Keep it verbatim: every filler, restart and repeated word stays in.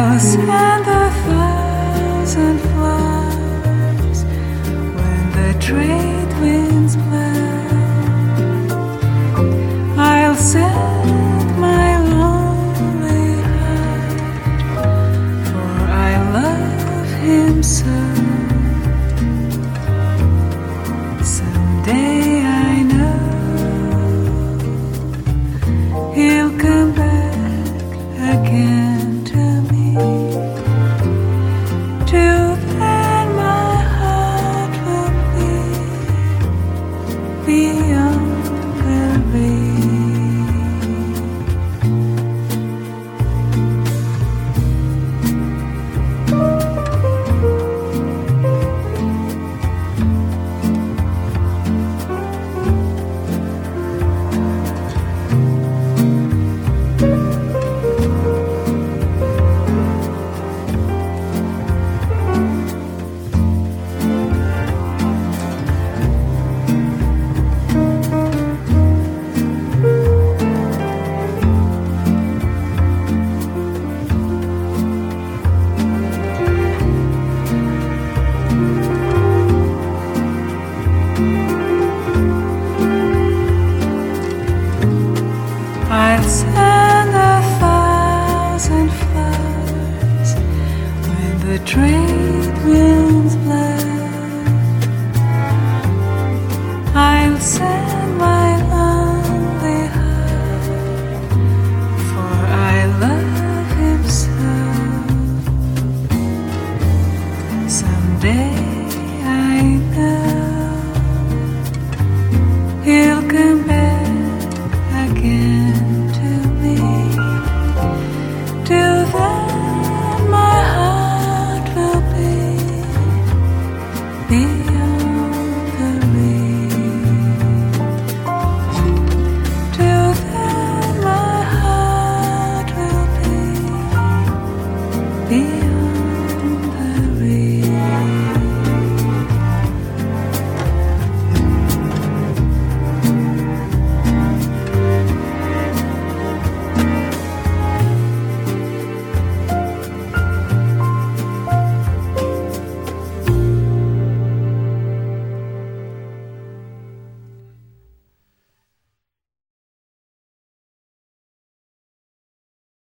I'll send a thousand flowers when the trade winds blow. I'll send my lonely heart, for I love him so. Someday I know he'll come back again to me. Till then my heart will be beyond the reach. I'll send a thousand flowers when the trade winds blow. I'll send my lonely heart, for I love him so. Someday I know he'll come back again. Till then my heart will be, be